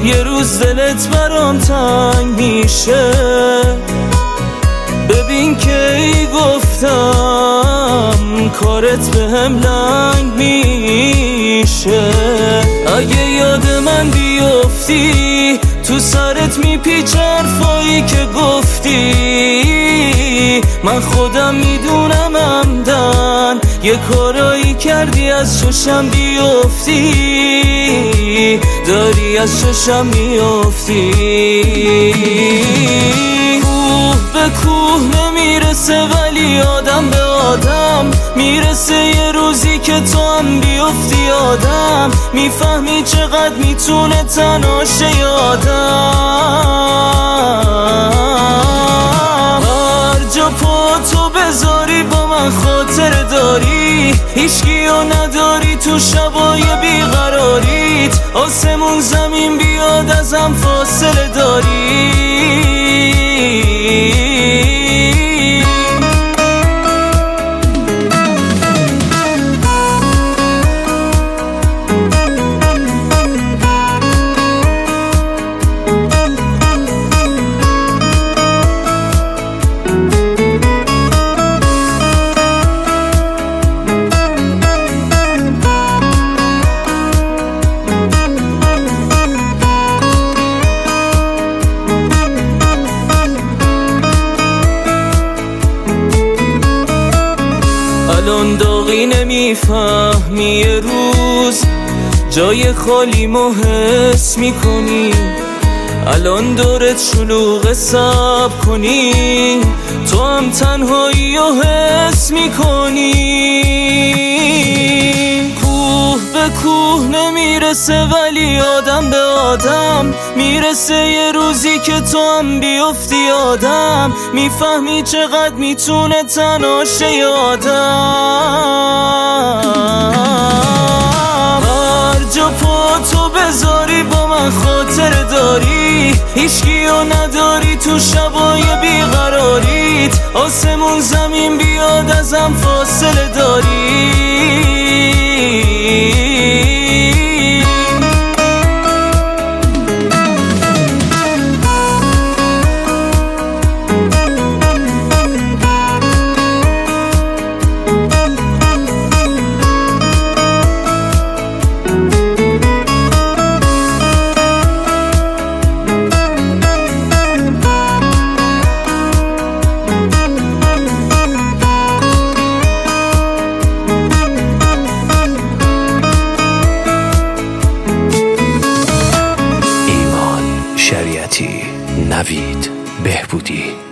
یه روز دلت برام تنگ میشه. ببین که ای گفتم کارت بهم لنگ میشه. اگه یاد من بیفتی تو سرت میپیچ حرفایی که گفتی. من خودم میدونم عمدن یه کارایی کردی از چشم بیفتی. داری از چشم میفتی. کوه به کوه نمیرسه ولی آدم به آدم میرسه. یه روزی که تو هم بیفتی آدم میفهمی چقدر میتونه تنها شه آدم. هر جا پا تو بذاری با من خاطر داری. هیچکیو نداری تو شبای بیقراریت. آسمون زمین بیاد ازم فاصله داری. الان داغی نمیفهمی یه روز جای خالیمو حس میکنی. الان دورت شلوغ صبر کنی تو هم تنهایی و حس میکنی. کوه به کوه نمیرسه ولی آدم به آدم میرسه. یه روزی که تو هم بیفتی آدم میفهمی چقدر میتونه تنها شه آدم. هر جا پا تو بذاری با من خاطر داری. هیچکیو نداری تو شبای بیقراریت. آسمون زمین بیاد ازم فاصله داری. شریعتی، نوید بهبودی.